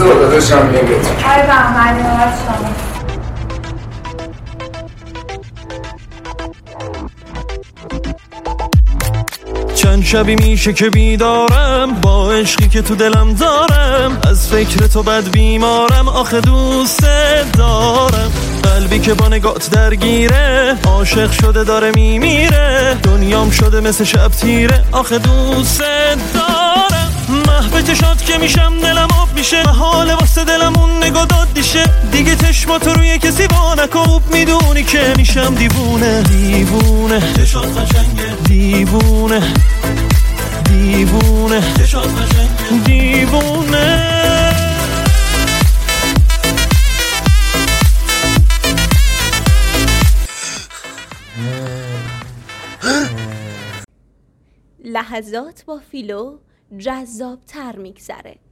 داداشم نگت. آره بهمنی نوبت شما. چند شبی میشه که بیدارم با عشقی که تو دلم دارم، از فکر تو بد بیمارم، آخه دوست دارم. قلبی که با نگات درگیره، عاشق شده داره میمیره، دنیام شده مثل شب تیره، آخه دوست دارم. محو چشات که میشم دلم آب میشه، حال واسه دلم اون نگاه داد دیشه، دیگه چشماتو روی کسی وا نکن، میدونی که میشم دیوونه. دیوونه چشات قشنگه، دیوونه دیوونه چشات قشنگه، دیوونه. لحظات با فیلو جذاب‌تر میگذره.